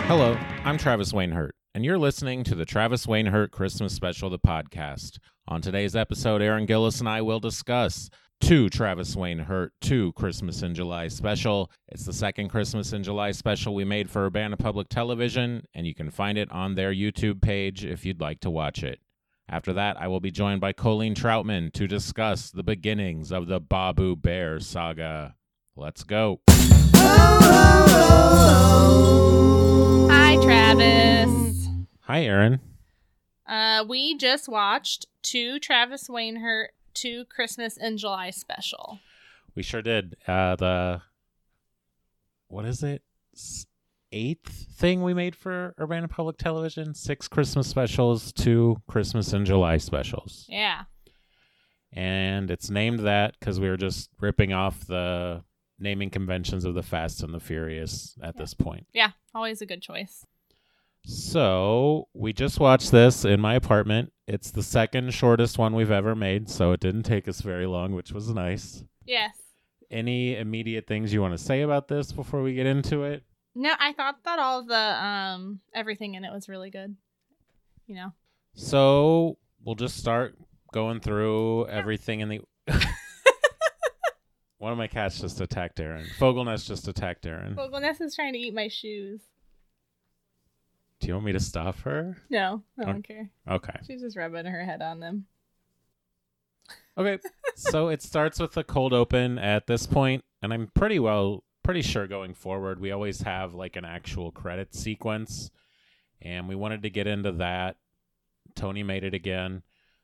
Hello, I'm Travis Wainhurt, and you're listening to the Travis Wainhurt Christmas Special, the podcast. On today's episode, Aaron Gillis and I will discuss two Travis Wainhurt, two Christmas in July special. It's the second Christmas in July special we made for Urbana Public Television, and you can find it on their YouTube page if you'd like to watch it. After that, I will be joined by Colleen Troutman to discuss the beginnings of the Babu Bear saga. Let's go. Hi, Travis. Hi, Aaron. We just watched two Travis Wainhurt, two Christmas in July special. We sure did. What is it? Eighth thing we made for Urbana Public Television. 6 Christmas specials, 2 Christmas in July specials. Yeah. And it's named that because we were just ripping off the naming conventions of the Fast and the Furious at this point. Yeah, always a good choice. So we just watched this in my apartment. It's the second shortest one we've ever made, so it didn't take us very long, which was nice. Yes. Any immediate things you want to say about this before we get into it? No, I thought that all the everything in it was really good. You know. So we'll just start going through everything in the... One of my cats just attacked Aaron. Fogelnest just attacked Aaron. Fogelnest is trying to eat my shoes. Do you want me to stop her? No, I don't care. Okay. She's just rubbing her head on them. Okay. So it starts with a cold open at this point, and I'm pretty sure going forward we always have like an actual credit sequence, and we wanted to get into that. Tony made it again.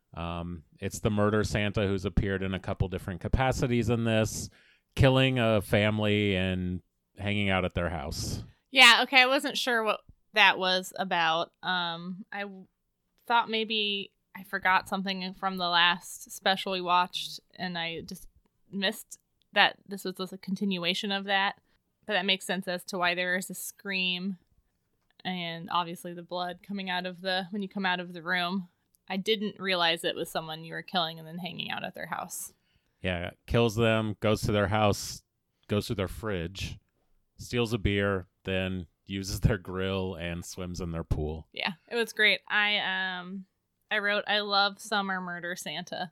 It's the murder Santa who's appeared in a couple different capacities in this, killing a family and hanging out at their house. Yeah, okay, I wasn't sure what that was about. I thought maybe I forgot something from the last special we watched, and I just missed that this was a continuation of that. But that makes sense as to why there is a scream, and obviously the blood coming out of when you come out of the room. I didn't realize it was someone you were killing and then hanging out at their house. Yeah, kills them, goes to their house, goes to their fridge, steals a beer, then uses their grill and swims in their pool. Yeah, it was great. I wrote, I love summer murder Santa.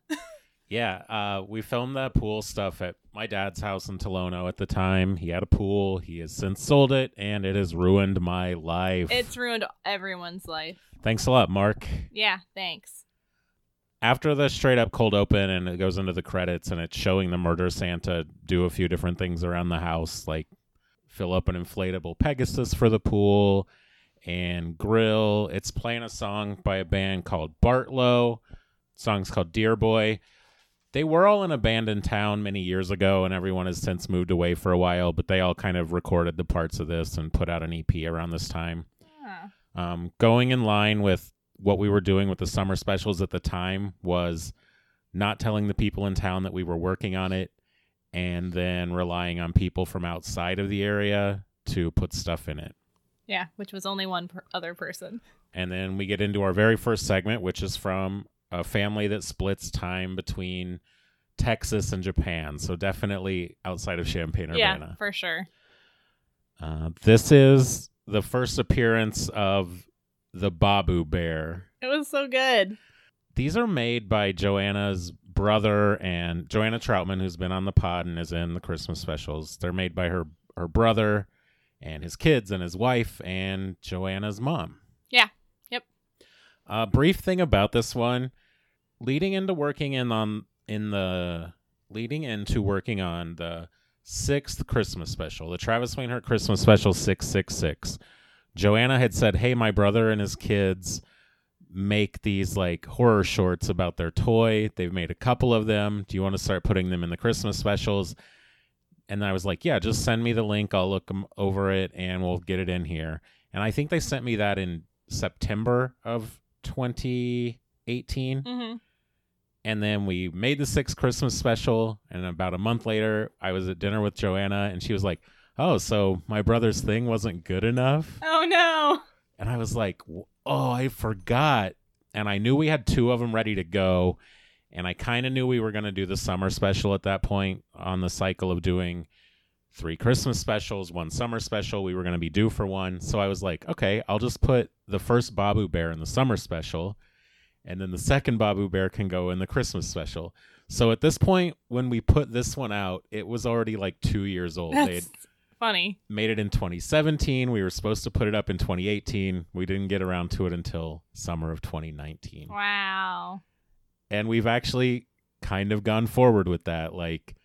Yeah, we filmed that pool stuff at my dad's house in Tolono at the time. He had a pool. He has since sold it, and it has ruined my life. It's ruined everyone's life. Thanks a lot, Mark. Yeah, thanks. After the straight up cold open and it goes into the credits and it's showing the murder Santa do a few different things around the house, like fill up an inflatable Pegasus for the pool and grill. It's playing a song by a band called Bartlow. The song's called Dear Boy. They were all in a band in town many years ago, and everyone has since moved away for a while, but they all kind of recorded the parts of this and put out an EP around this time. Going in line with what we were doing with the summer specials at the time was not telling the people in town that we were working on it, and then relying on people from outside of the area to put stuff in it. Yeah, which was only one other person. And then we get into our very first segment, which is from a family that splits time between Texas and Japan. So definitely outside of Champaign-Urbana. Yeah, for sure. This is the first appearance of the Babu Bear. It was so good. These are made by Joanna's brother and Joanna Troutman, who's been on the pod and is in the Christmas specials. They're made by her brother and his kids and his wife and Joanna's mom. Yeah. Yep. Brief thing about this one, leading into working on the 6th Christmas special, the Travis Wainhurt Christmas special 666. Joanna had said, hey, my brother and his kids make these like horror shorts about their toy. They've made a couple of them. Do you want to start putting them in the Christmas specials? And I was like, yeah, just send me the link. I'll look over it and we'll get it in here. And I think they sent me that in September of 2018. Mm-hmm. And then we made the 6th Christmas special. And about a month later, I was at dinner with Joanna and she was like, oh, so my brother's thing wasn't good enough? Oh, no. And I was like, oh, I forgot. And I knew we had 2 of them ready to go. And I kind of knew we were going to do the summer special at that point on the cycle of doing 3 Christmas specials, 1 summer special. We were going to be due for one. So I was like, okay, I'll just put the first Babu Bear in the summer special, and then the second Babu Bear can go in the Christmas special. So at this point, when we put this one out, it was already like 2 years old. That's funny. Made it in 2017. We were supposed to put it up in 2018. We didn't get around to it until summer of 2019. Wow. And we've actually kind of gone forward with that. Like,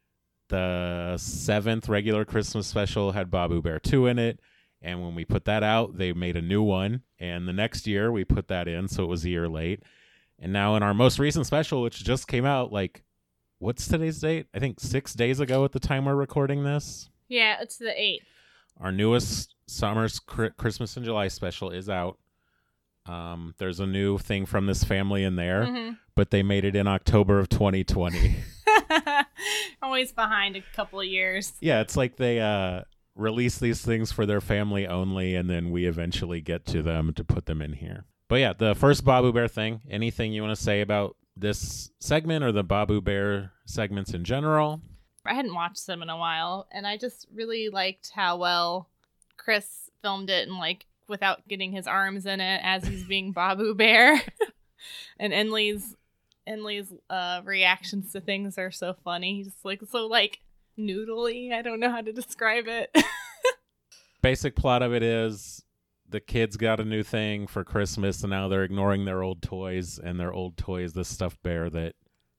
the 7th regular Christmas special had Babu Bear 2 in it. And when we put that out, they made a new one. And the next year, we put that in, so it was a year late. And now in our most recent special, which just came out, like, what's today's date? I think 6 days ago at the time we're recording this. Yeah, it's the 8th. Our newest summer's Christmas in July special is out. There's a new thing from this family in there, but they made it in October of 2020. Always behind a couple of years. Yeah, it's like they release these things for their family only, and then we eventually get to them to put them in here. But yeah, the first Babu Bear thing, anything you want to say about this segment or the Babu Bear segments in general? I hadn't watched them in a while, and I just really liked how well Chris filmed it, and like without getting his arms in it as he's being Babu Bear. And Enlil's reactions to things are so funny. He's like so like noodly. I don't know how to describe it. Basic plot of it is the kids got a new thing for Christmas, and now they're ignoring their old toys, and their old toy is this stuffed bear that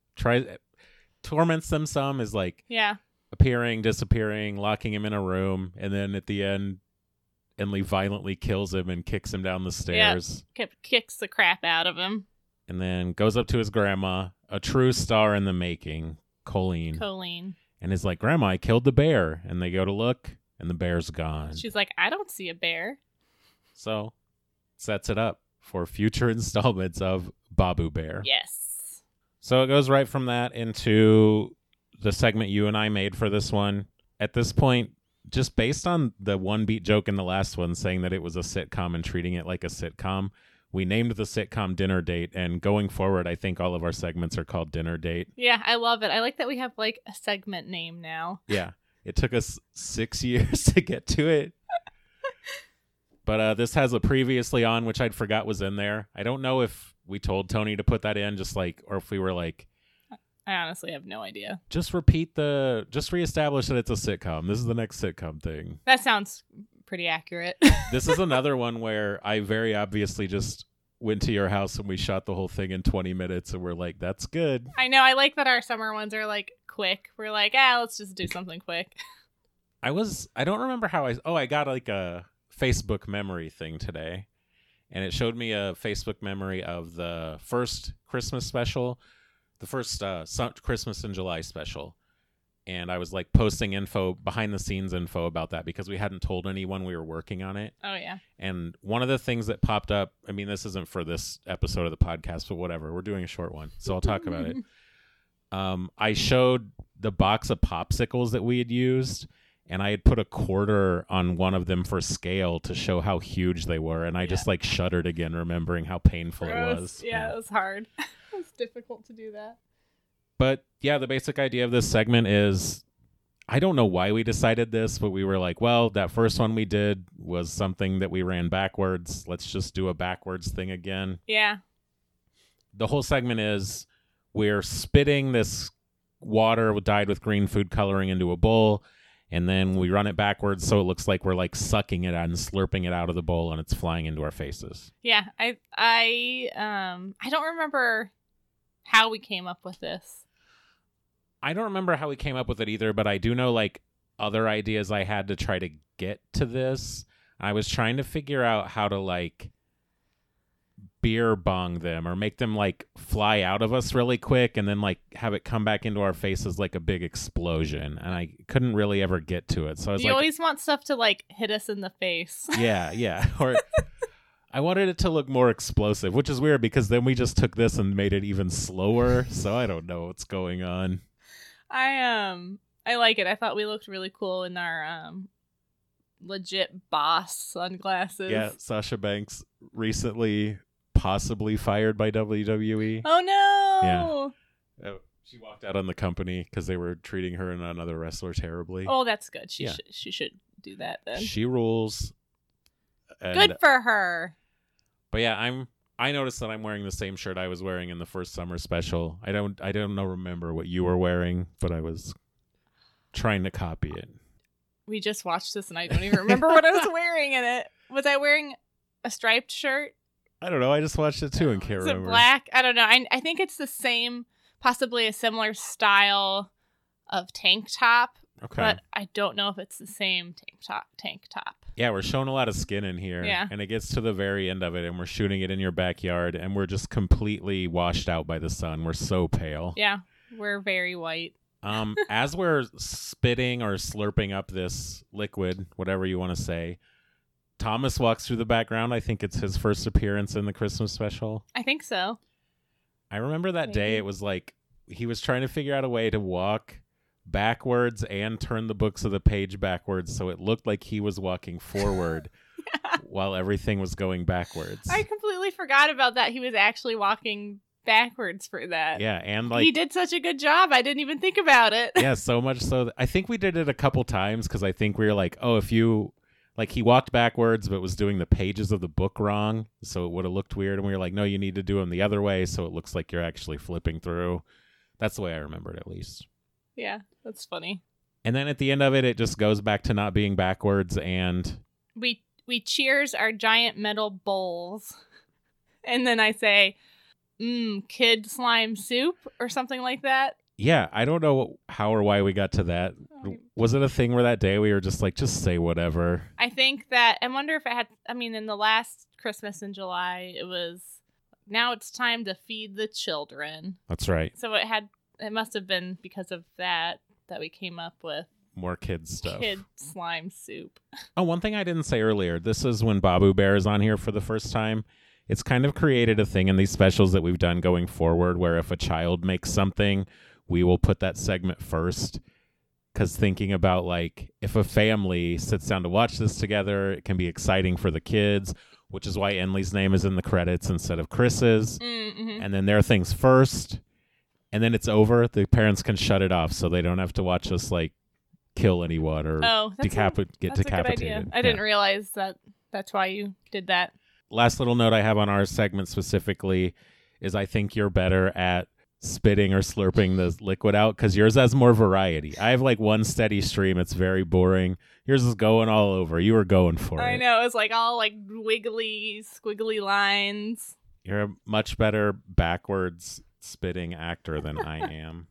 torments them some, is like appearing, disappearing, locking him in a room, and then at the end, Enlil violently kills him and kicks him down the stairs. Kicks the crap out of him. And then goes up to his grandma, a true star in the making, Colleen. And is like, Grandma, I killed the bear. And they go to look, and the bear's gone. She's like, I don't see a bear. So, sets it up for future installments of Babu Bear. Yes. So it goes right from that into the segment you and I made for this one. At this point, just based on the one beat joke in the last one saying that it was a sitcom and treating it like a sitcom, we named the sitcom Dinner Date, and going forward, I think all of our segments are called Dinner Date. Yeah, I love it. I like that we have like a segment name now. Yeah, it took us 6 years to get to it. But this has a previously on, which I'd forgot was in there. I don't know if we told Tony to put that in, just like, or if we were like, I honestly have no idea. Just reestablish that it's a sitcom. This is the next sitcom thing. That sounds pretty accurate. This is another one where I very obviously just went to your house and we shot the whole thing in 20 minutes and we're like, that's good. I know. I like that our summer ones are like quick. We're like, let's just do something quick. I don't remember how I got like a Facebook memory thing today, and it showed me a Facebook memory of the first Christmas special, the first Christmas in July special. And I was like posting behind the scenes info about that because we hadn't told anyone we were working on it. Oh, yeah. And one of the things that popped up, I mean, this isn't for this episode of the podcast, but whatever. We're doing a short one, so I'll talk about it. I showed the box of popsicles that we had used, and I had put a quarter on one of them for scale to show how huge they were. And I just like shuddered again, remembering how painful it was. Yeah, it was hard. It was difficult to do that. But yeah, the basic idea of this segment is, I don't know why we decided this, but we were like, well, that first one we did was something that we ran backwards. Let's just do a backwards thing again. Yeah. The whole segment is we're spitting this water dyed with green food coloring into a bowl, and then we run it backwards so it looks like we're like sucking it and slurping it out of the bowl, and it's flying into our faces. Yeah, I don't remember how we came up with this. I don't remember how we came up with it either, but I do know like other ideas I had to try to get to this. I was trying to figure out how to like beer bong them or make them like fly out of us really quick and then like have it come back into our faces like a big explosion. And I couldn't really ever get to it. So I was you always want stuff to like hit us in the face. Yeah. Or I wanted it to look more explosive, which is weird because then we just took this and made it even slower. So I don't know what's going on. I like it. I thought we looked really cool in our legit boss sunglasses. Yeah, Sasha Banks recently possibly fired by WWE. Oh no! Yeah. She walked out on the company because they were treating her and another wrestler terribly. Oh, that's good. Yeah. She should do that then. She rules. And, Good for her. But yeah, I noticed that I'm wearing the same shirt I was wearing in the first summer special. I don't remember what you were wearing, but I was trying to copy it. We just watched this and I don't even remember what I was wearing in it. Was I wearing a striped shirt? I don't know. I just watched it too and can't Is it remember. black? I don't know. I think it's the same, possibly a similar style of tank top, Okay. but I don't know if it's the same tank top. Yeah, we're showing a lot of skin in here. Yeah. And it gets to the very end of it, and we're shooting it in your backyard, and we're just completely washed out by the sun. We're so pale. Yeah, we're very white. As we're spitting or slurping up this liquid, whatever you want to say, Thomas walks through the background. I think it's his first appearance in the Christmas special. I think so. I remember that day. Maybe. It was like he was trying to figure out a way to walk backwards and turn the books of the page backwards so it looked like he was walking forward while everything was going backwards. I completely forgot about that. He was actually walking backwards for that. Yeah, and like he did such a good job. I didn't even think about it. yeah, so much so I think we did it a couple times because I think we were like, oh, if you like he walked backwards but was doing the pages of the book wrong, so it would have looked weird, and we were like, no, you need to do them the other way so it looks like you're actually flipping through. That's the way I remember it, at least. Yeah, that's funny. And then at the end of it, it just goes back to not being backwards, and We cheers our giant metal bowls, and then I say, kid slime soup or something like that. yeah, I don't know how or why we got to that. Was it a thing where that day we were just like, just say whatever? I think that, I wonder if it had, I mean, in the last Christmas in July, it was, now it's time to feed the children. That's right. So it must have been because of that we came up with More kids stuff. kid slime soup. Oh, one thing I didn't say earlier. This is when Babu Bear is on here for the first time. It's kind of created a thing in these specials that we've done going forward where if a child makes something, we will put that segment first. Because thinking about, like, if a family sits down to watch this together, it can be exciting for the kids, which is why Enley's name is in the credits instead of Chris's. Mm-hmm. And then their things first, and then it's over. The parents can shut it off so they don't have to watch us, like, kill anyone or get that's a good decapitated. idea. I didn't realize that's why you did that. Last little note I have on our segment specifically is I think you're better at spitting or slurping the liquid out because yours has more variety. I have like one steady stream. It's very boring. Yours is going all over. You were going for it. I know. It was like all like wiggly, squiggly lines. You're a much better backwards spitting actor than I am.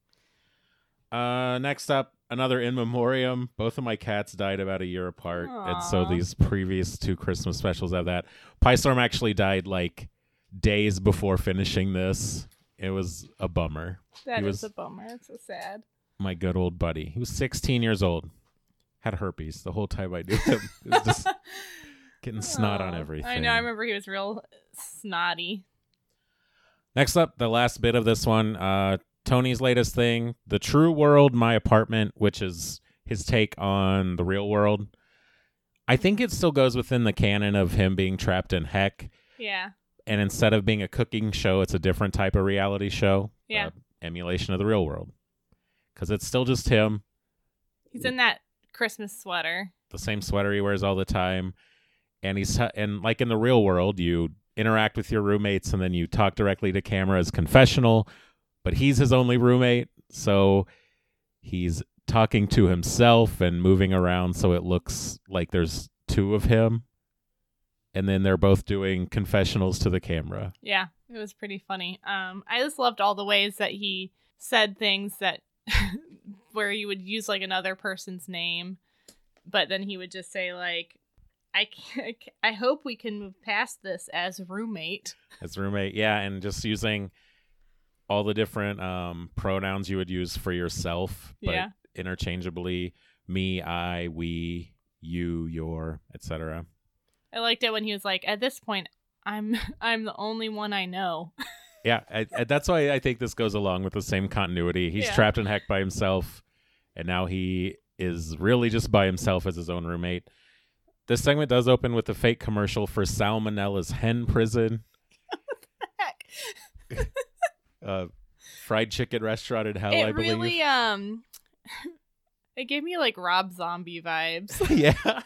Next up, another in memoriam. Both of my cats died about a year apart. Aww. And so these previous two Christmas specials have that. Pie Storm actually died like days before finishing this. It was a bummer. That was is a bummer. It's so sad. my good old buddy. He was 16 years old. Had herpes the whole time I knew him. It was just getting snot on everything. I know. I remember he was real snotty. Next up, the last bit of this one, Tony's latest thing, The True World, My Apartment, which is his take on the real world. I think it still goes within the canon of him being trapped in heck. Yeah. And instead of being a cooking show, it's a different type of reality show. Yeah. Emulation of the real world. Because it's still just him. He's in that Christmas sweater. The same sweater he wears all the time. And and like in the real world, you interact with your roommates and then you talk directly to camera as confessional. But he's his only roommate. So he's talking to himself and moving around so it looks like there's two of him. And then they're both doing confessionals to the camera. Yeah, it was pretty funny. I just loved all the ways that he said things that where you would use like another person's name, but then he would just say like, I hope we can move past this as roommate. As roommate, yeah, and just using all the different pronouns you would use for yourself, but Yeah. interchangeably, me, I, we, you, your, etc. I liked it when he was like, at this point, I'm the only one I know. Yeah, that's why I think this goes along with the same continuity. He's Yeah. trapped in heck by himself, and now he is really just by himself as his own roommate. This segment does open with a fake commercial for Salmonella's hen prison. Heck. fried chicken restaurant in hell, It I believe. really it gave me like Rob Zombie vibes. Yeah.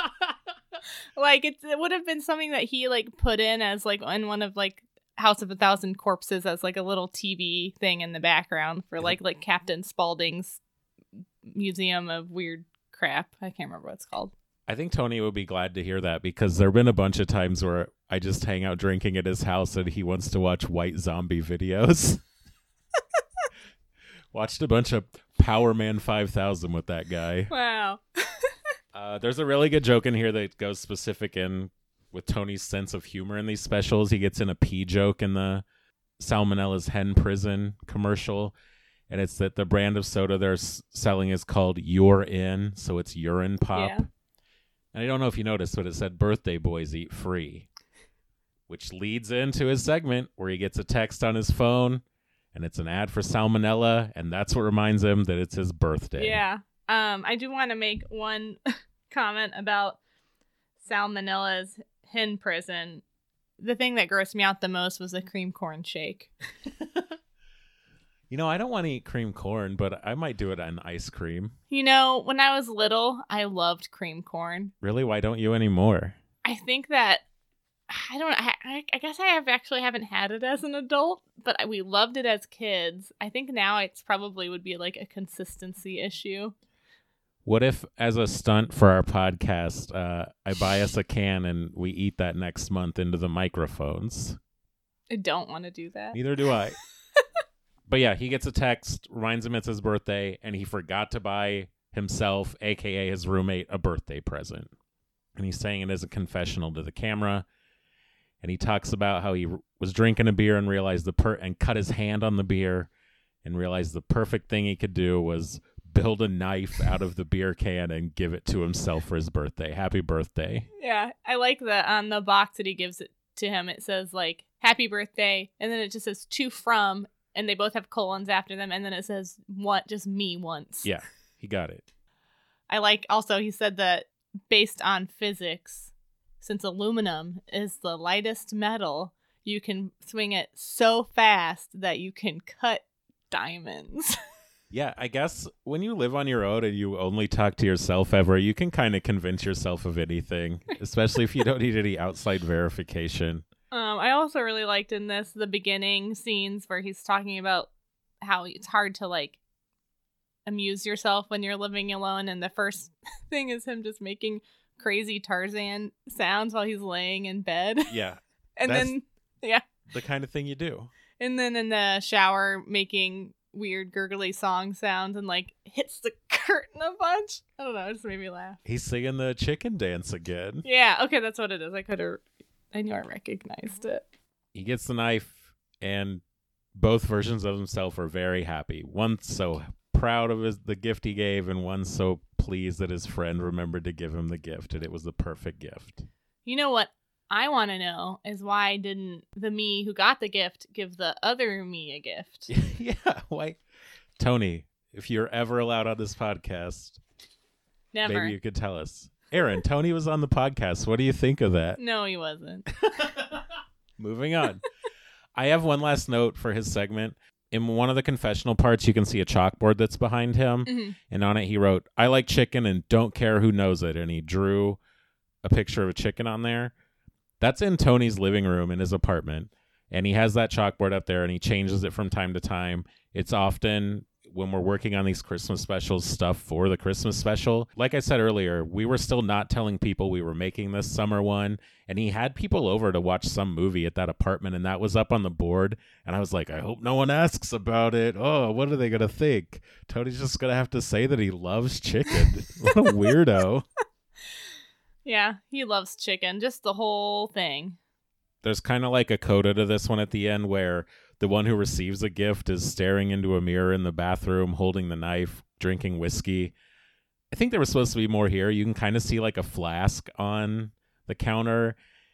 Like it would have been something that he like put in as like in one of like House of a Thousand Corpses as like a little TV thing in the background for like Captain Spaulding's Museum of Weird Crap. I can't remember what it's called. I think Tony would be glad to hear that because there have been a bunch of times where I just hang out drinking at his house and he wants to watch white zombie videos. Watched a bunch of Power Man 5000 with that guy. Wow. There's a really good joke in here that goes specific in with Tony's sense of humor in these specials. He gets in a pee joke in the Salmonella's Hen Prison commercial, and it's that the brand of soda they're selling is called You're In, so it's urine pop. Yeah. And I don't know if you noticed, but it said birthday boys eat free, which leads into his segment where he gets a text on his phone, and it's an ad for Salmonella, and that's what reminds him that it's his birthday. Yeah. I do want to make one comment about Salmonella's Hen Prison. The thing that grossed me out the most was the cream corn shake. You know, I don't want to eat cream corn, but I might do it on ice cream. You know, when I was little, I loved cream corn. Really? Why don't you anymore? I think that I guess I haven't had it as an adult, but we loved it as kids. I think now it's probably would be like a consistency issue. What if, as a stunt for our podcast, I buy us a can and we eat that next month into the microphones? I don't want to do that. Neither do I. But yeah, he gets a text, reminds him it's his birthday, and he forgot to buy himself, a.k.a. his roommate, a birthday present. And he's saying it as a confessional to the camera. And he talks about how he was drinking a beer and realized and cut his hand on the beer and realized the perfect thing he could do was build a knife out of the beer can and give it to himself for his birthday. Happy birthday. Yeah, I like that on the box that he gives it to him. It says like happy birthday, and then it just says to from, and they both have colons after them, and then it says what, just me once. Yeah, he got it. I like also he said that based on physics, since aluminum is the lightest metal, you can swing it so fast that you can cut diamonds. Yeah, I guess when you live on your own and you only talk to yourself ever, you can kind of convince yourself of anything, especially if you don't need any outside verification. I also really liked in this the beginning scenes where he's talking about how it's hard to like amuse yourself when you're living alone, and the first thing is him just making crazy Tarzan sounds while he's laying in bed. Yeah. And then the kind of thing you do. And then in the shower making weird gurgly song sounds and like hits the curtain a bunch. I don't know, it just made me laugh. He's singing the chicken dance again. Yeah, okay, that's what it is. I knew I recognized it. He gets the knife, and both versions of himself are very happy. One's so proud of the gift he gave, and one's so pleased that his friend remembered to give him the gift, and it was the perfect gift. You know what I want to know is why didn't the me who got the gift give the other me a gift? Yeah, why? Tony, if you're ever allowed on this podcast, Never. Maybe you could tell us. Aaron, Tony was on the podcast. What do you think of that? No, he wasn't. Moving on. I have one last note for his segment. In one of the confessional parts, you can see a chalkboard that's behind him. Mm-hmm. And on it, he wrote, "I like chicken and don't care who knows it." And he drew a picture of a chicken on there. That's in Tony's living room in his apartment. And he has that chalkboard up there, and he changes it from time to time. It's often, when we're working on these Christmas specials, stuff for the Christmas special. Like I said earlier, we were still not telling people we were making this summer one, and he had people over to watch some movie at that apartment, and that was up on the board, and I was like, I hope no one asks about it. Oh, what are they going to think? Tony's just going to have to say that he loves chicken. What a weirdo. Yeah, he loves chicken, just the whole thing. There's kind of like a coda to this one at the end where the one who receives a gift is staring into a mirror in the bathroom, holding the knife, drinking whiskey. I think there was supposed to be more here. You can kind of see like a flask on the counter.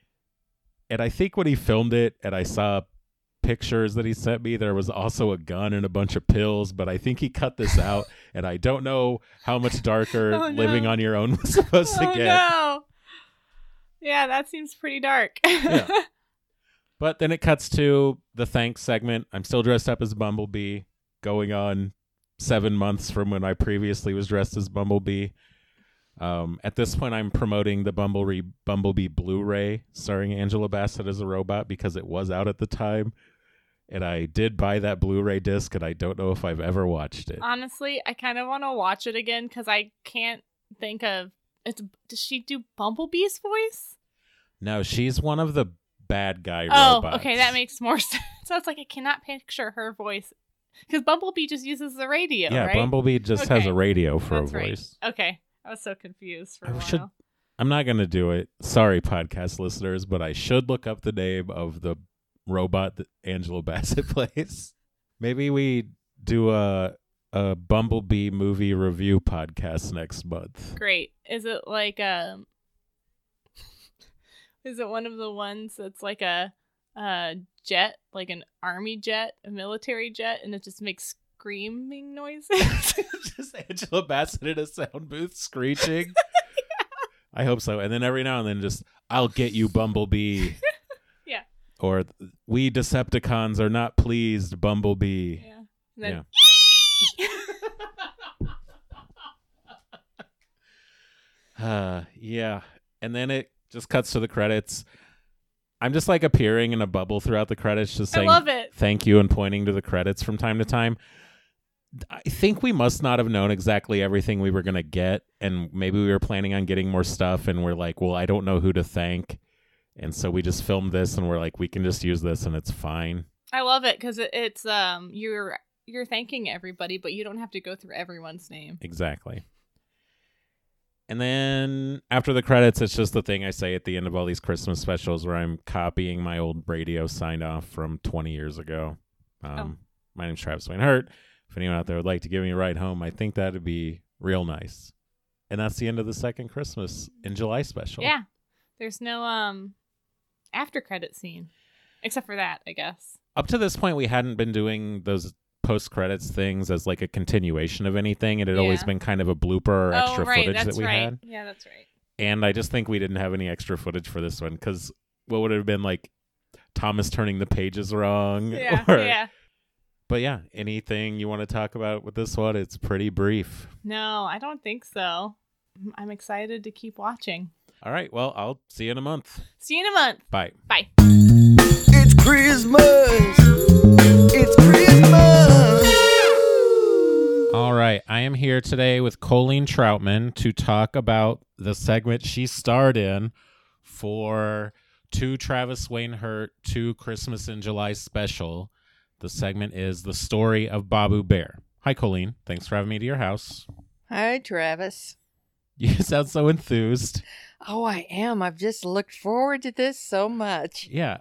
And I think when he filmed it and I saw pictures that he sent me, there was also a gun and a bunch of pills, but I think he cut this out. And I don't know how much darker living on your own was supposed to get. No. Yeah, that seems pretty dark. Yeah. But then it cuts to the thanks segment. I'm still dressed up as Bumblebee, going on 7 months from when I previously was dressed as Bumblebee. At this point, I'm promoting the Bumblebee Blu-ray starring Angela Bassett as a robot because it was out at the time. And I did buy that Blu-ray disc, and I don't know if I've ever watched it. Honestly, I kind of want to watch it again because I can't think of it. Does she do Bumblebee's voice? No, she's one of the bad guy Oh, robots. okay, that makes more sense. So it's like I cannot picture her voice because Bumblebee just uses the radio, Yeah, right? Bumblebee just has a radio for That's a voice. Right. Okay, I was so confused for a while. I'm not going to do it. Sorry, podcast listeners, but I should look up the name of the robot that Angela Bassett plays. Maybe we do a Bumblebee movie review podcast next month. Great. Is it like is it one of the ones that's like a jet, like an army jet, a military jet, and it just makes screaming noises? Just Angela Bassett in a sound booth screeching. I hope so. And then every now and then just, I'll get you, Bumblebee. Yeah. Or, we Decepticons are not pleased, Bumblebee. Yeah. Then, yeah. And then it just cuts to the credits. I'm just like appearing in a bubble throughout the credits, just saying I love it. Thank you and pointing to the credits from time to time. I think we must not have known exactly everything we were going to get, and maybe we were planning on getting more stuff, and we're like, well, I don't know who to thank, and so we just filmed this, and we're like, we can just use this, and it's fine. I love it because it's you're thanking everybody, but you don't have to go through everyone's name. Exactly. And then after the credits, it's just the thing I say at the end of all these Christmas specials where I'm copying my old radio sign-off from 20 years ago. My name's Travis Wayne Hurt. If anyone out there would like to give me a ride home, I think that would be real nice. And that's the end of the second Christmas in July special. Yeah. There's no after credit scene. Except for that, I guess. Up to this point, we hadn't been doing those post-credits things as like a continuation of anything. It had always been kind of a blooper or extra footage that we had. Yeah, that's right. And I just think we didn't have any extra footage for this one because what would it have been like Thomas turning the pages wrong? Yeah, yeah. But yeah, anything you want to talk about with this one? It's pretty brief. No, I don't think so. I'm excited to keep watching. All right, well, I'll see you in a month. See you in a month. Bye. Bye. It's Christmas. It's Christmas. All right, I am here today with Colleen Troutman to talk about the segment she starred in for Two Travis Wayne Hurt, Two Christmas in July special. The segment is The Story of Babu Bear. Hi, Colleen. Thanks for having me to your house. Hi, Travis. You sound so enthused. Oh, I am. I've just looked forward to this so much. Yeah.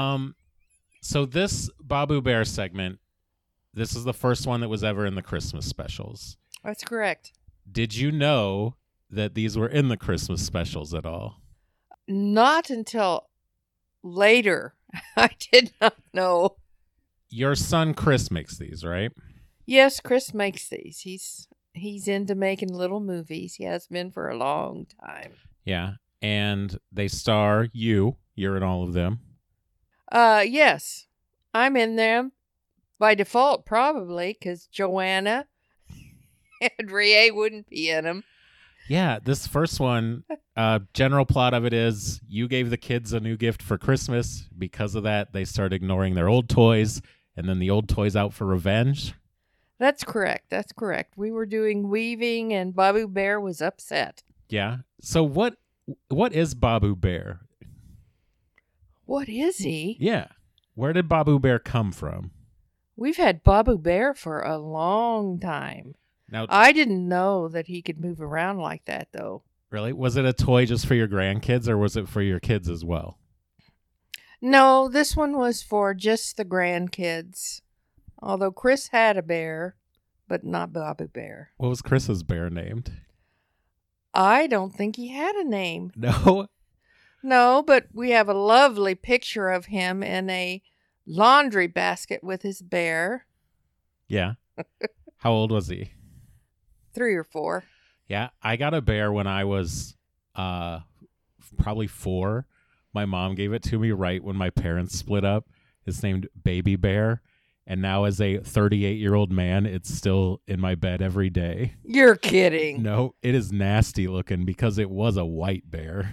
So this Babu Bear segment, this is the first one that was ever in the Christmas specials. That's correct. Did you know that these were in the Christmas specials at all? Not until later. I did not know. Your son Chris makes these, right? Yes, Chris makes these. He's into making little movies. He has been for a long time. Yeah. And they star you. You're in all of them. Yes. I'm in them by default, probably, because Joanna and Rie wouldn't be in them. Yeah, this first one, general plot of it is you gave the kids a new gift for Christmas. Because of that, they start ignoring their old toys, and then the old toys out for revenge. That's correct. That's correct. We were doing weaving, and Babu Bear was upset. Yeah. So what is Babu Bear? What is he? Yeah. Where did Babu Bear come from? We've had Babu Bear for a long time. Now, I didn't know that he could move around like that, though. really? Was it a toy just for your grandkids, or was it for your kids as well? No, this one was for just the grandkids. Although Chris had a bear, but not Babu Bear. What was Chris's bear named? I don't think he had a name. No? No, but we have a lovely picture of him in a laundry basket with his bear. Yeah. How old was he? 3 or 4. Yeah, I got a bear when I was probably 4. My mom gave it to me right when my parents split up. It's named Baby Bear. And now as a 38-year-old man, it's still in my bed every day. You're kidding. No, it is nasty looking because it was a white bear.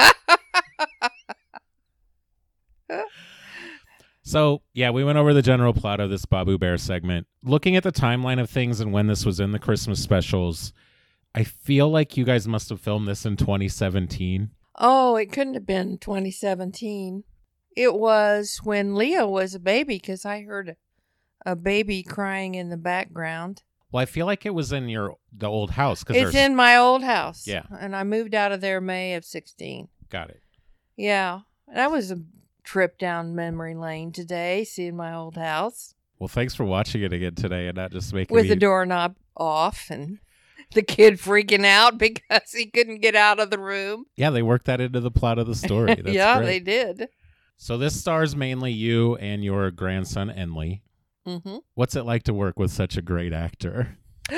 So, yeah, we went over the general plot of this Babu Bear segment. Looking at the timeline of things and when this was in the Christmas specials, I feel like you guys must have filmed this in 2017. Oh, it couldn't have been 2017. It was when Leo was a baby because I heard a baby crying in the background. Well, I feel like it was in the old house. It's in my old house. Yeah. And I moved out of there May of 16. Got it. Yeah. That was a trip down memory lane today, seeing my old house. Well, thanks for watching it again today and not just making With me... the doorknob off and the kid freaking out because he couldn't get out of the room. Yeah, they worked that into the plot of the story. That's yeah, great. they did. So this stars mainly you and your grandson, Enley. Mm-hmm. What's it like to work with such a great actor?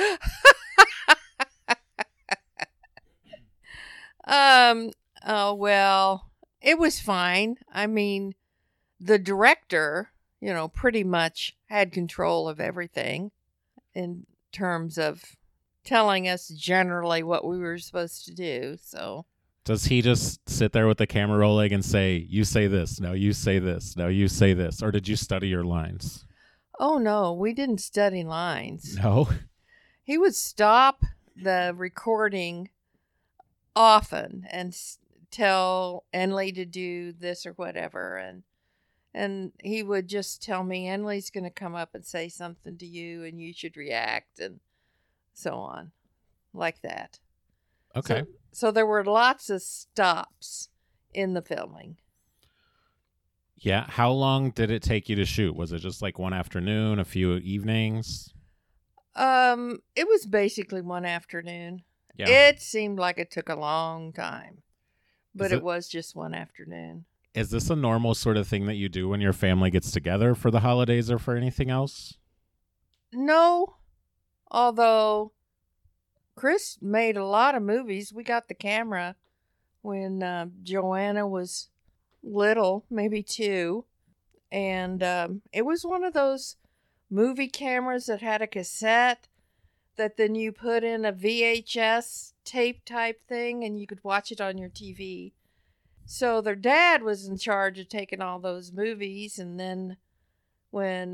Oh, well, it was fine. I mean, the director, pretty much had control of everything in terms of telling us generally what we were supposed to do. So, does he just sit there with the camera rolling and say, you say this, no, you say this, no, you say this? Or did you study your lines? oh no, we didn't study lines. No. He would stop the recording often and tell Enley to do this or whatever, and he would just tell me, Enley's going to come up and say something to you and you should react, and so on, like that. Okay. So there were lots of stops in the filming. Yeah. How long did it take you to shoot? Was it just like one afternoon, a few evenings? It was basically one afternoon. Yeah. It seemed like it took a long time, but Is it was just one afternoon. Is this a normal sort of thing that you do when your family gets together for the holidays or for anything else? No, although Chris made a lot of movies. We got the camera when Joanna was little, maybe 2, and it was one of those movie cameras that had a cassette that then you put in a VHS tape type thing and you could watch it on your TV. So their dad was in charge of taking all those movies, and then when,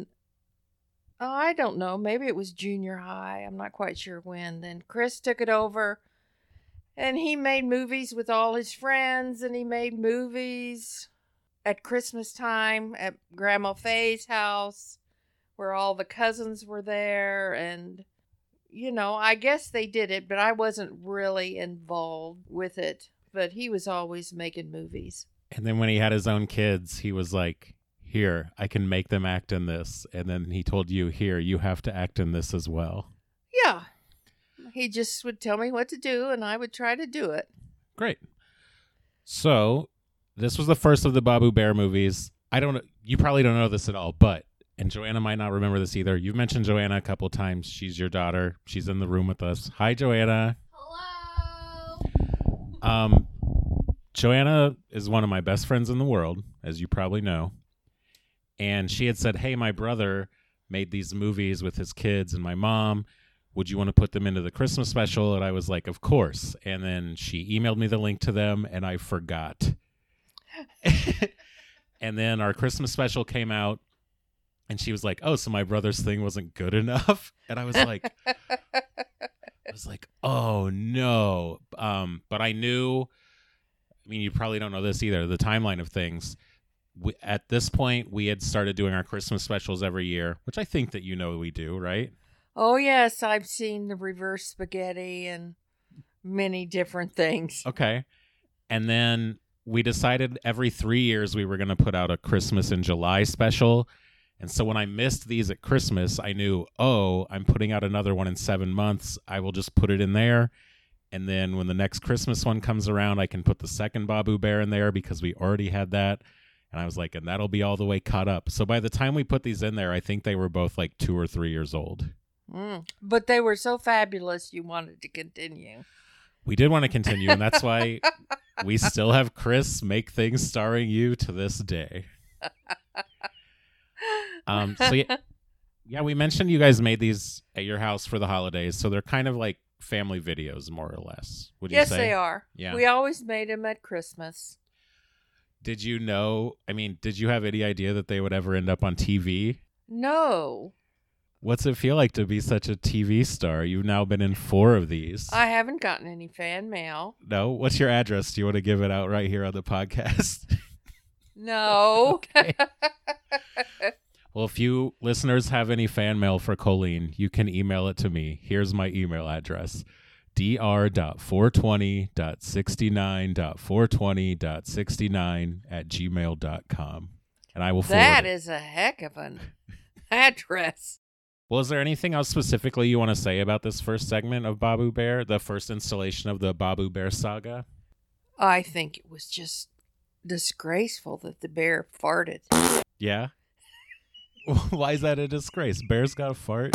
I don't know, maybe it was junior high, I'm not quite sure when, then Chris took it over and he made movies with all his friends, and he made movies at Christmas time at Grandma Faye's house where all the cousins were there, and I guess they did it, but I wasn't really involved with it. But he was always making movies. And then when he had his own kids, he was like, here, I can make them act in this. And then he told you, here, you have to act in this as well. Yeah. He just would tell me what to do, and I would try to do it. Great. So this was the first of the Babu Bear movies. I don't know. You probably don't know this at all, but, and Joanna might not remember this either. You've mentioned Joanna a couple times. She's your daughter. She's in the room with us. Hi, Joanna. Joanna is one of my best friends in the world, as you probably know. And she had said, hey, my brother made these movies with his kids and my mom. Would you want to put them into the Christmas special? And I was like, of course. And then she emailed me the link to them, and I forgot. And then our Christmas special came out, and she was like, oh, so my brother's thing wasn't good enough? And I was like, oh, no. But I knew, you probably don't know this either, the timeline of things. At this point, we had started doing our Christmas specials every year, which I think that we do, right? Oh, yes. I've seen the reverse spaghetti and many different things. Okay. And then we decided every 3 years we were going to put out a Christmas in July special. And so when I missed these at Christmas, I knew, I'm putting out another one in 7 months. I will just put it in there. And then when the next Christmas one comes around, I can put the second Babu Bear in there because we already had that. And I was like, and that'll be all the way caught up. So by the time we put these in there, I think they were both like 2 or 3 years old. But they were so fabulous, you wanted to continue. We did want to continue, and that's why we still have Chris make things starring you to this day. Yeah, we mentioned you guys made these at your house for the holidays, so they're kind of like family videos, more or less. Would you Yes, say? they are. Yeah. We always made them at Christmas. Did you know? I mean, did you have any idea that they would ever end up on TV? No, What's it feel like to be such a TV star? You've now been in 4 of these. I haven't gotten any fan mail. No? What's your address? Do you want to give it out right here on the podcast? No. Okay. Well, if you listeners have any fan mail for Colleen, you can email it to me. Here's my email address. dr.420.69.420.69@gmail.com. And I will forward That it. is a heck of an address. Well, is there anything else specifically you want to say about this first segment of Babu Bear, the first installation of the Babu Bear saga? I think it was just disgraceful that the bear farted. Yeah? Why is that a disgrace? Bears got a fart?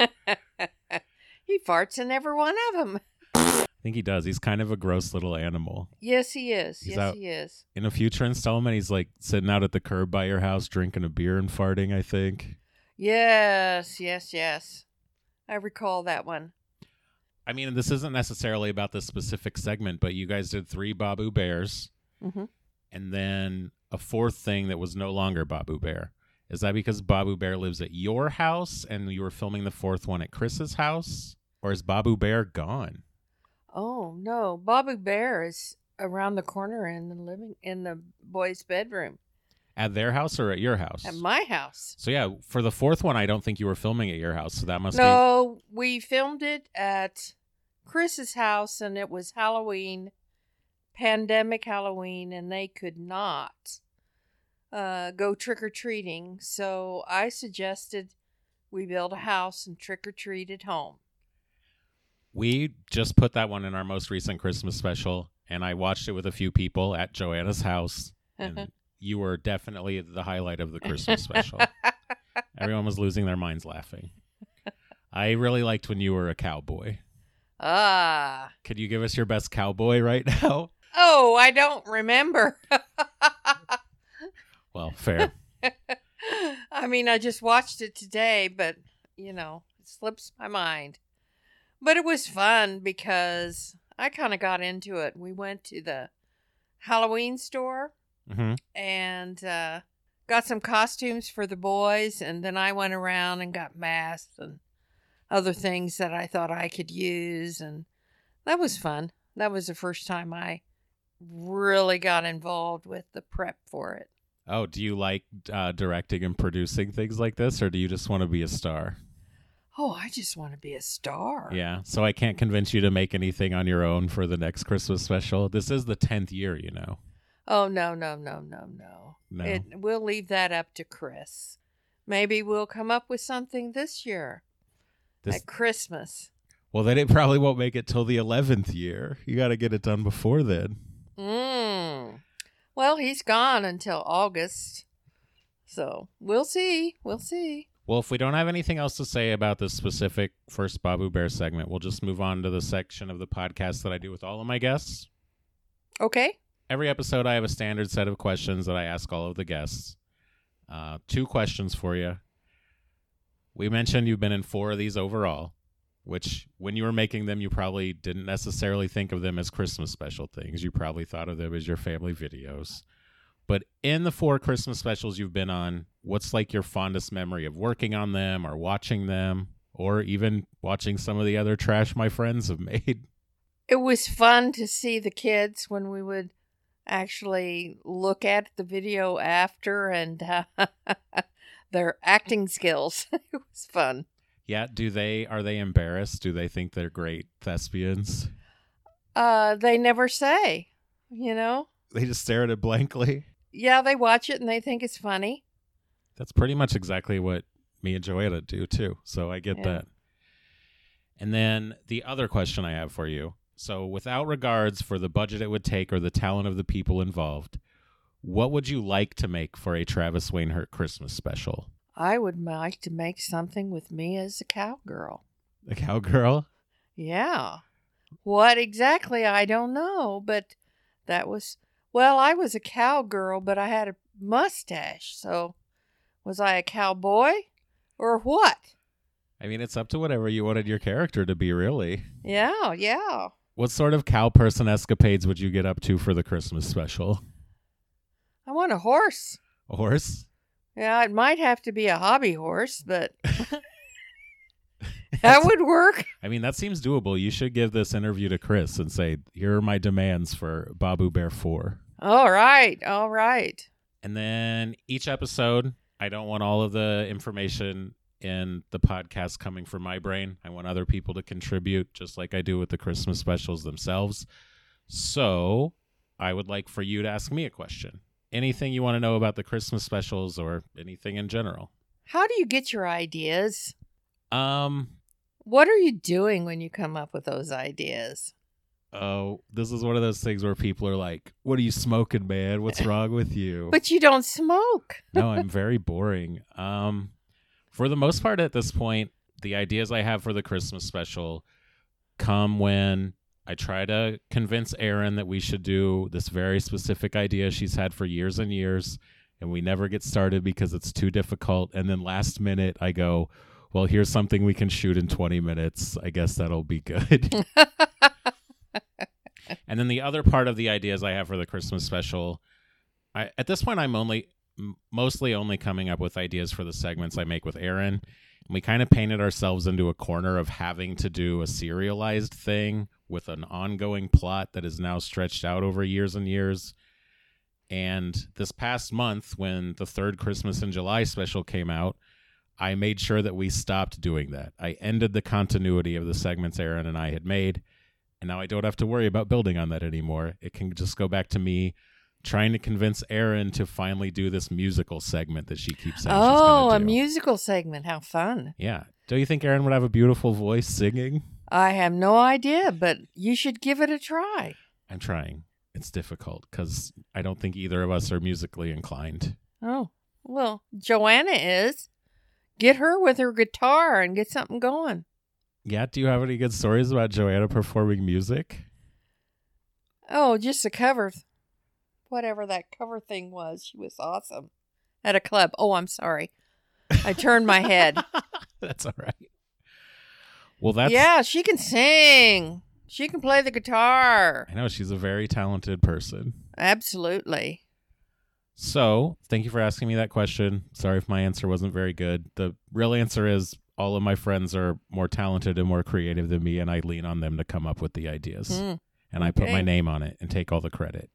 He farts in every one of them. I think he does. He's kind of a gross little animal. Yes, he is. He's Yes, out- he is. In a future installment, he's like sitting out at the curb by your house drinking a beer and farting, I think. Yes, yes, yes. I recall that one. I mean, this isn't necessarily about this specific segment, but you guys did 3 Babu Bears Mhm. and then a 4th thing that was no longer Babu Bear. Is that because Babu Bear lives at your house and you were filming the 4th one at Chris's house? Or is Babu Bear gone? Oh no, Babu Bear is around the corner in the boys' bedroom At their house or at your house? at my house. So yeah, for the 4th one, I don't think you were filming at your house. So that must be... No, we filmed it at Chris's house, and it was Halloween, pandemic Halloween, and they could not go trick-or-treating. So I suggested we build a house and trick-or-treat at home. We just put that one in our most recent Christmas special, and I watched it with a few people at Joanna's house, and you were definitely the highlight of the Christmas special. Everyone was losing their minds laughing. I really liked when you were a cowboy. Ah. Could you give us your best cowboy right now? Oh, I don't remember. Well, fair. I mean, I just watched it today, but, it slips my mind. But it was fun because I kind of got into it. We went to the Halloween store Hmm. and got some costumes for the boys, and then I went around and got masks and other things that I thought I could use, and that was fun. That was the first time I really got involved with the prep for it. Oh, do you like directing and producing things like this, or do you just want to be a star? Oh, I just want to be a star. Yeah, so I can't convince you to make anything on your own for the next Christmas special. This is the 10th year, you know. Oh, no. No. We'll leave that up to Chris. Maybe we'll come up with something this year at Christmas. Well, then it probably won't make it till the 11th year. You got to get it done before then. Well, he's gone until August. So we'll see. Well, if we don't have anything else to say about this specific first Babu Bear segment, we'll just move on to the section of the podcast that I do with all of my guests. Okay. Every episode, I have a standard set of questions that I ask all of the guests. 2 questions for you. We mentioned you've been in 4 of these overall, which when you were making them, you probably didn't necessarily think of them as Christmas special things. You probably thought of them as your family videos. But in the 4 Christmas specials you've been on, what's like your fondest memory of working on them or watching them, or even watching some of the other trash my friends have made? It was fun to see the kids when we would actually look at the video after and their acting skills. It was fun. Yeah, are they embarrassed? Do they think they're great thespians? They never say, They just stare at it blankly. Yeah, they watch it and they think it's funny. That's pretty much exactly what me and Joanna do too. So I get that. And then the other question I have for you. So without regards for the budget it would take or the talent of the people involved, what would you like to make for a Travis Wainhurt Christmas special? I would like to make something with me as a cowgirl. A cowgirl? Yeah. What exactly, I don't know, but that was, well, I was a cowgirl, but I had a mustache, so was I a cowboy or what? I mean, it's up to whatever you wanted your character to be, really. Yeah. What sort of cow person escapades would you get up to for the Christmas special? I want a horse. A horse? Yeah, it might have to be a hobby horse, but that would work. I mean, that seems doable. You should give this interview to Chris and say, here are my demands for Babu Bear 4. All right. And then each episode, I don't want all of the information in the podcast coming from my brain. I want other people to contribute, just like I do with the Christmas specials themselves. So I would like for you to ask me a question. Anything you want to know about the Christmas specials or anything in general. How do you get your ideas? What What are you doing when you come up with those ideas? Oh, this is one of those things where people are like, what are you smoking, man? What's wrong with you? But you don't smoke. No, I'm very boring. For the most part at this point, the ideas I have for the Christmas special come when I try to convince Erin that we should do this very specific idea she's had for years and years, and we never get started because it's too difficult. And then last minute I go, well, here's something we can shoot in 20 minutes. I guess that'll be good. And then the other part of the ideas I have for the Christmas special, at this point, I'm mostly only coming up with ideas for the segments I make with Erin. We kind of painted ourselves into a corner of having to do a serialized thing with an ongoing plot that is now stretched out over years and years. And this past month, when the third Christmas in July special came out, I made sure that we stopped doing that. I ended the continuity of the segments Erin and I had made, and now I don't have to worry about building on that anymore. It can just go back to me trying to convince Erin to finally do this musical segment that she keeps saying she's going to do. A musical segment. How fun. Yeah. Do you think Erin would have a beautiful voice singing? I have no idea, but you should give it a try. I'm trying. It's difficult because I don't think either of us are musically inclined. Oh, well, Joanna is. Get her with her guitar and get something going. Yeah, do you have any good stories about Joanna performing music? Oh, just a cover. Whatever that cover thing was. She was awesome. At a club. Oh, I'm sorry. I turned my head. That's all right. Well, that's... Yeah, she can sing. She can play the guitar. I know, she's a very talented person. Absolutely. So, thank you for asking me that question. Sorry if my answer wasn't very good. The real answer is all of my friends are more talented and more creative than me, and I lean on them to come up with the ideas. And I put my name on it and take all the credit.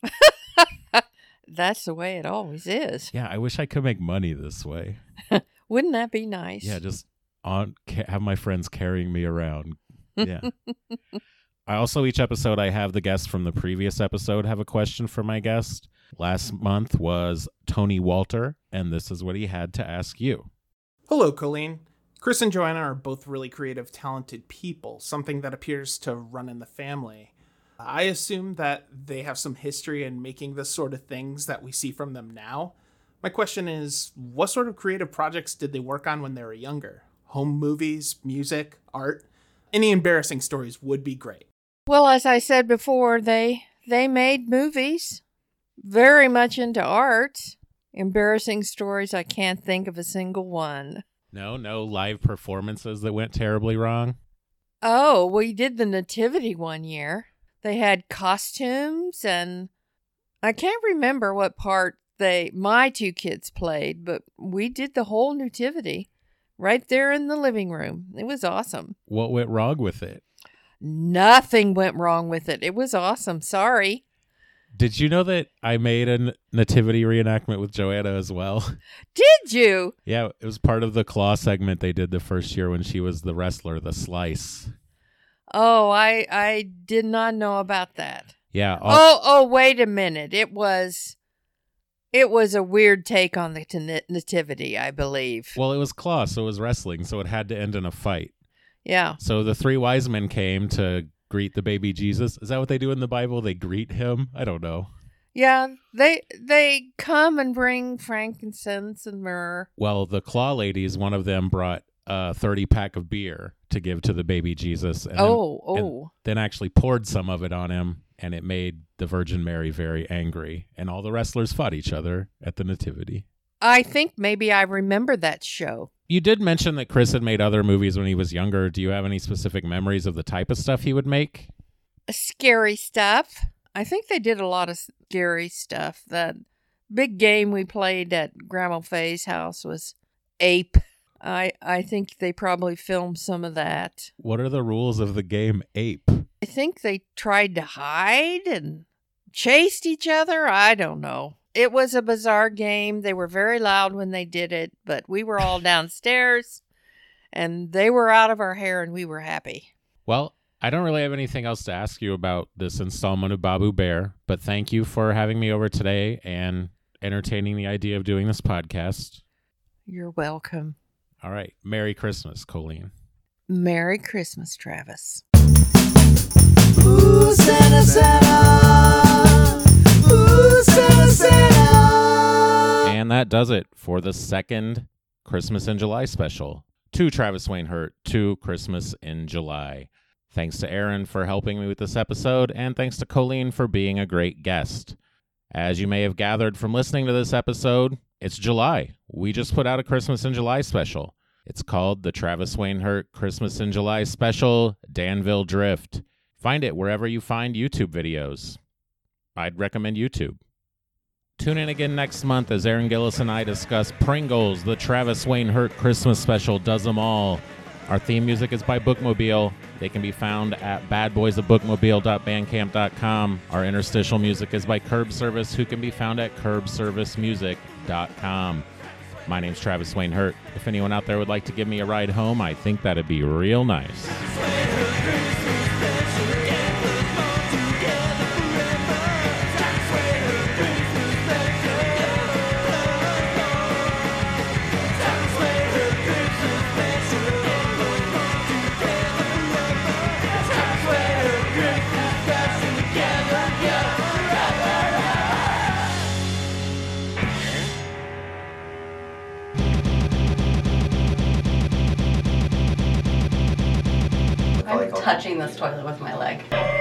That's the way it always is. Yeah, I wish I could make money this way. Wouldn't that be nice? Yeah, just have my friends carrying me around. Yeah. I also, each episode, I have the guest from the previous episode have a question for my guest. Last month was Tony Walter, and this is what he had to ask you. Hello, Colleen. Chris and Joanna are both really creative, talented people, something that appears to run in the family. I assume that they have some history in making the sort of things that we see from them now. My question is, what sort of creative projects did they work on when they were younger? Home movies, music, art? Any embarrassing stories would be great. Well, as I said before, they made movies. Very much into art. Embarrassing stories, I can't think of a single one. No live performances that went terribly wrong? Oh, we did the Nativity one year. They had costumes, and I can't remember what part my two kids played, but we did the whole Nativity right there in the living room. It was awesome. What went wrong with it? Nothing went wrong with it. It was awesome. Sorry. Did you know that I made a nativity reenactment with Joanna as well? Did you? Yeah, it was part of the Claw segment they did the first year when she was the wrestler, the Slice. Oh, I did not know about that. Yeah. Oh, wait a minute. It was a weird take on the nativity, I believe. Well, it was Claw, so it was wrestling, so it had to end in a fight. Yeah. So the three wise men came to greet the baby Jesus. Is that what they do in the Bible? They greet him? I don't know. Yeah, they come and bring frankincense and myrrh. Well, the Claw ladies, one of them brought a 30-pack of beer to give to the baby Jesus. And Oh. then actually poured some of it on him, and it made the Virgin Mary very angry. And all the wrestlers fought each other at the Nativity. I think maybe I remember that show. You did mention that Chris had made other movies when he was younger. Do you have any specific memories of the type of stuff he would make? Scary stuff. I think they did a lot of scary stuff. That big game we played at Grandma Faye's house was Ape. I think they probably filmed some of that. What are the rules of the game Ape? I think they tried to hide and chased each other. I don't know. It was a bizarre game. They were very loud when they did it, but we were all downstairs and they were out of our hair and we were happy. Well, I don't really have anything else to ask you about this installment of Babu Bear, but thank you for having me over today and entertaining the idea of doing this podcast. You're welcome. All right. Merry Christmas, Colleen. Merry Christmas, Travis. Ooh, Santa, Santa. Ooh, Santa, Santa. And that does it for the second Christmas in July special. To Travis Wayne Hurt, to Christmas in July. Thanks to Aaron for helping me with this episode, and thanks to Colleen for being a great guest. As you may have gathered from listening to this episode, it's July. We just put out a Christmas in July special. It's called the Travis Wayne Hurt Christmas in July Special, Danville Drift. Find it wherever you find YouTube videos. I'd recommend YouTube. Tune in again next month as Aaron Gillis and I discuss Pringles, the Travis Wayne Hurt Christmas Special does them all. Our theme music is by Bookmobile. They can be found at badboysofbookmobile.bandcamp.com. Our interstitial music is by Curb Service, who can be found at curbservicemusic.com. My name's Travis Wayne Hurt. If anyone out there would like to give me a ride home, I think that'd be real nice. I'm touching this toilet with my leg.